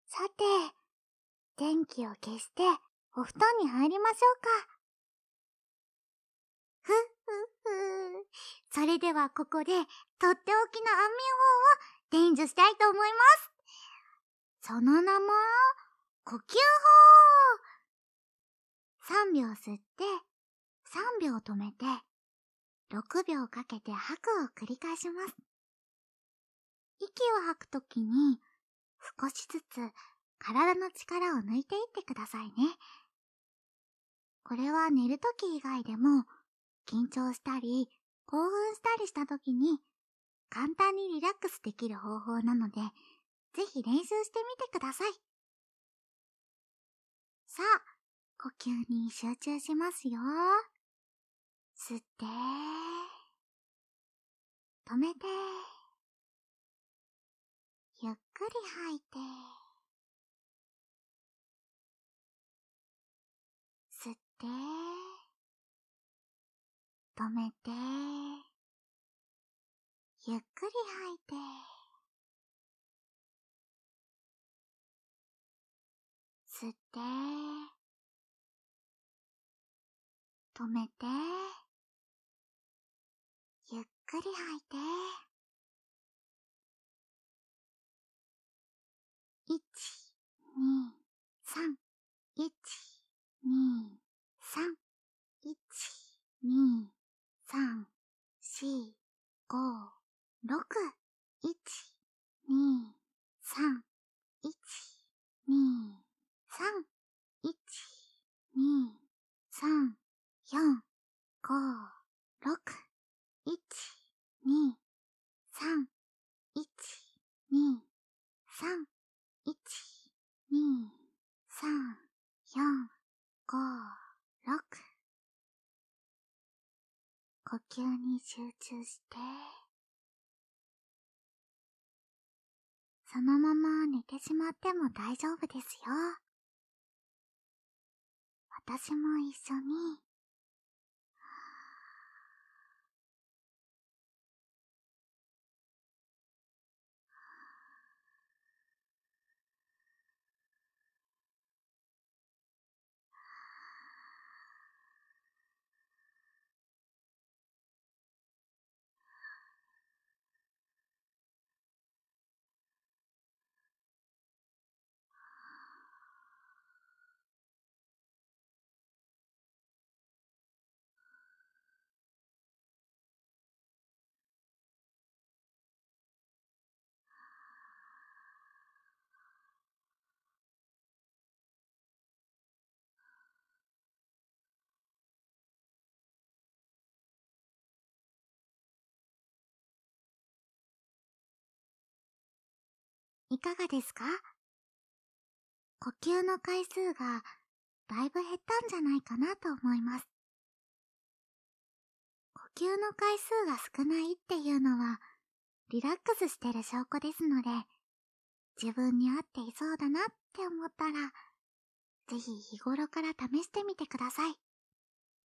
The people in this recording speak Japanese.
さて、電気を消してお布団に入りましょうか。それではここでとっておきの安眠法を伝授したいと思います。その名も、呼吸法。3秒吸って、3秒止めて、6秒かけて吐くを繰り返します。息を吐くときに、少しずつ体の力を抜いていってくださいね。これは寝るとき以外でも、緊張したり、興奮したりしたときに、簡単にリラックスできる方法なので、ぜひ練習してみてください。さあ、呼吸に集中しますよ。吸って、止めて、ゆっくり吐いて、吸って、止めて、ゆっくり吐いて、吸って、止めて、ゆっくり吐いて、1、2、3、1、2、3、1、2、3、4、5、6、1、2、3、1、2、3、1、2、3、4、5、6、1、2、3、1、2、3、1、2、3、4、5、6。呼吸に集中して、そのまま寝てしまっても大丈夫ですよ。私も一緒に。いかがですか？呼吸の回数がだいぶ減ったんじゃないかなと思います。呼吸の回数が少ないっていうのはリラックスしてる証拠ですので、自分に合っていそうだなって思ったら、ぜひ日頃から試してみてください。